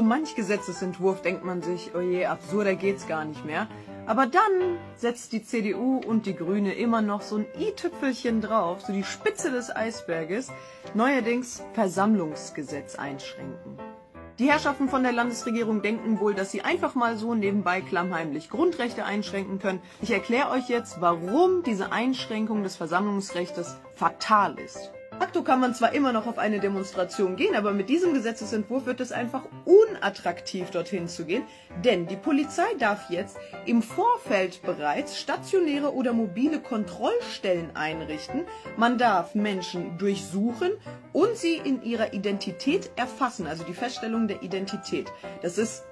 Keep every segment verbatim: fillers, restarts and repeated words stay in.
manch Gesetzesentwurf denkt man sich, oh je, absurder geht's gar nicht mehr. Aber dann setzt die C D U und die Grüne immer noch so ein i-Tüpfelchen drauf, so die Spitze des Eisberges, neuerdings Versammlungsgesetz einschränken. Die Herrschaften von der Landesregierung denken wohl, dass sie einfach mal so nebenbei klammheimlich Grundrechte einschränken können. Ich erkläre euch jetzt, warum diese Einschränkung des Versammlungsrechtes fatal ist. De facto kann man zwar immer noch auf eine Demonstration gehen, aber mit diesem Gesetzesentwurf wird es einfach unattraktiv, dorthin zu gehen, denn die Polizei darf jetzt im Vorfeld bereits stationäre oder mobile Kontrollstellen einrichten. Man darf Menschen durchsuchen und sie in ihrer Identität erfassen, also die Feststellung der Identität. Das ist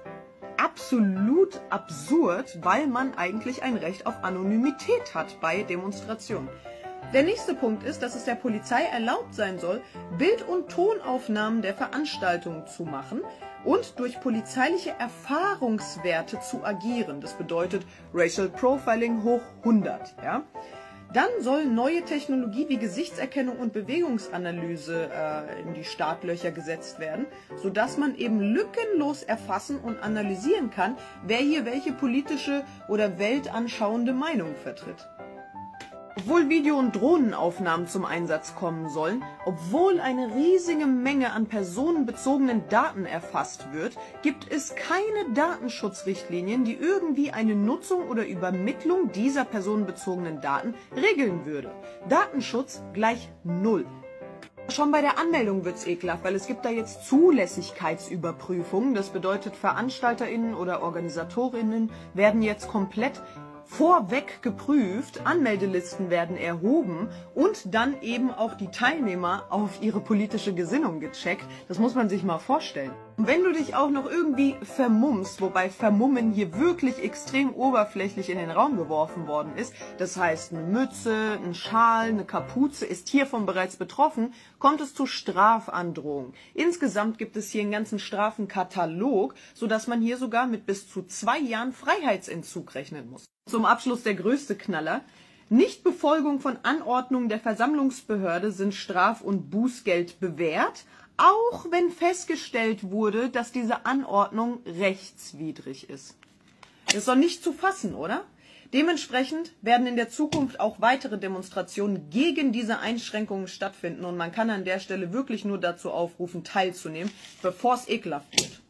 absolut absurd, weil man eigentlich ein Recht auf Anonymität hat bei Demonstrationen. Der nächste Punkt ist, dass es der Polizei erlaubt sein soll, Bild- und Tonaufnahmen der Veranstaltungen zu machen und durch polizeiliche Erfahrungswerte zu agieren. Das bedeutet Racial Profiling hoch hundert. Ja? Dann soll neue Technologie wie Gesichtserkennung und Bewegungsanalyse äh, in die Startlöcher gesetzt werden, sodass man eben lückenlos erfassen und analysieren kann, wer hier welche politische oder weltanschauende Meinung vertritt. Obwohl Video- und Drohnenaufnahmen zum Einsatz kommen sollen, obwohl eine riesige Menge an personenbezogenen Daten erfasst wird, gibt es keine Datenschutzrichtlinien, die irgendwie eine Nutzung oder Übermittlung dieser personenbezogenen Daten regeln würde. Datenschutz gleich null. Schon bei der Anmeldung wird's ekelhaft, weil es gibt da jetzt Zulässigkeitsüberprüfungen. Das bedeutet, VeranstalterInnen oder OrganisatorInnen werden jetzt komplett vorweg geprüft, Anmeldelisten werden erhoben und dann eben auch die Teilnehmer auf ihre politische Gesinnung gecheckt. Das muss man sich mal vorstellen. Und wenn du dich auch noch irgendwie vermummst, wobei Vermummen hier wirklich extrem oberflächlich in den Raum geworfen worden ist, das heißt eine Mütze, ein Schal, eine Kapuze ist hiervon bereits betroffen, kommt es zu Strafandrohungen. Insgesamt gibt es hier einen ganzen Strafenkatalog, sodass man hier sogar mit bis zu zwei Jahren Freiheitsentzug rechnen muss. Zum Abschluss der größte Knaller. Nichtbefolgung von Anordnungen der Versammlungsbehörde sind Straf- und Bußgeld bewährt, auch wenn festgestellt wurde, dass diese Anordnung rechtswidrig ist. Das ist doch nicht zu fassen, oder? Dementsprechend werden in der Zukunft auch weitere Demonstrationen gegen diese Einschränkungen stattfinden und man kann an der Stelle wirklich nur dazu aufrufen, teilzunehmen, bevor es ekelhaft wird.